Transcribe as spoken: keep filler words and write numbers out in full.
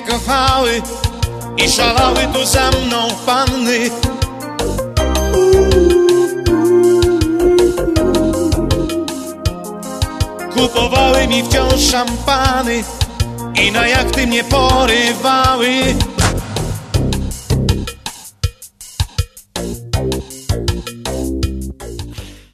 kochały i szalały tu za mną panny. Kupowały mi wciąż szampany i na jachty mnie porywały.